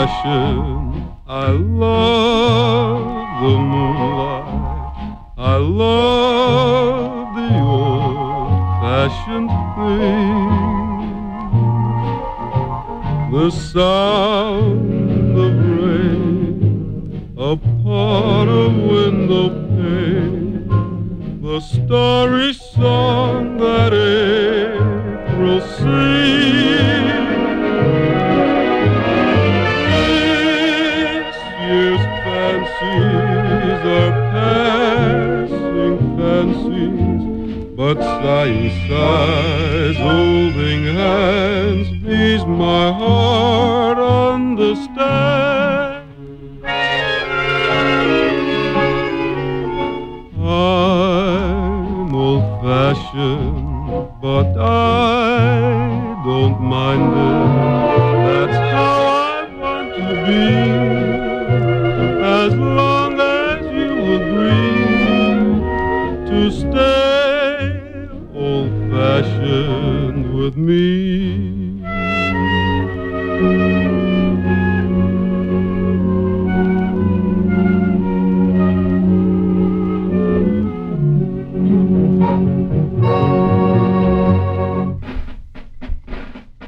old-fashioned. I love the moonlight. I love the old-fashioned thing. The sound of rain upon a window pane, the starry song that April sings. This year's fancies are passing fancies, but sighing sighs, holding hands, these my heart understands. I'm old-fashioned, but I don't mind it. That's how I want to be, as long as you agree to stay old-fashioned with me.